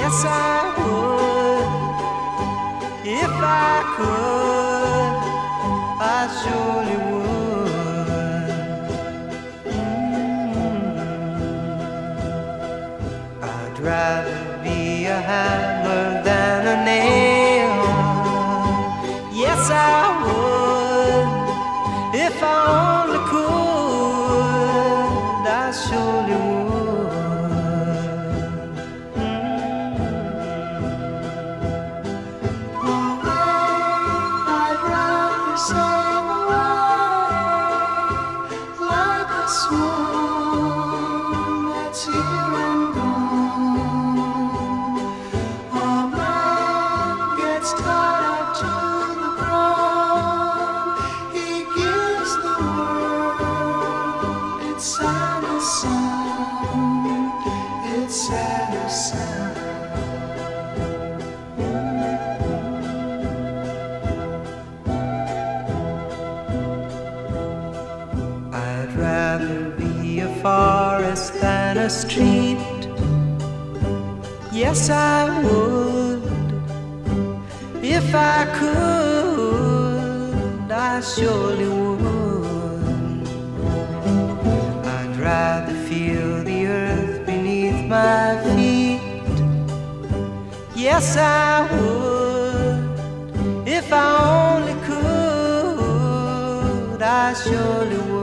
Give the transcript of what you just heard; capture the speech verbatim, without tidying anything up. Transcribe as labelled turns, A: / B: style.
A: Yes, I would. If I could, I surely would. Mm. I'd rather be a hammer than a nail. Yes, I would. If I only could, I surely would. I'd rather be a forest than a street. Yes, I would. If I could, I surely would. I'd rather feel the earth beneath my feet. Yes, I would. If I only could, I surely would.